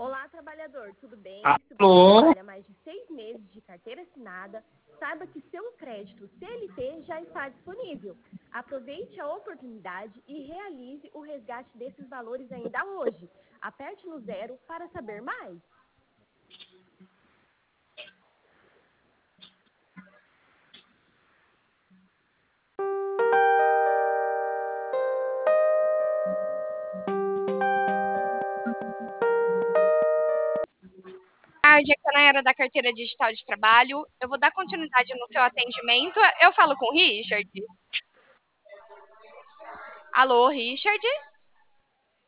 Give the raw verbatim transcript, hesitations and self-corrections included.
Olá, trabalhador, tudo bem? Se você Alô? trabalha mais de seis meses de carteira assinada, saiba que seu crédito C L T já está disponível. Aproveite a oportunidade e realize o resgate desses valores ainda hoje. Aperte no zero para saber mais. Tarde, aqui é a Nayara da Carteira Digital de Trabalho. Eu vou dar continuidade no seu atendimento. Eu falo com o Richard. Alô, Richard?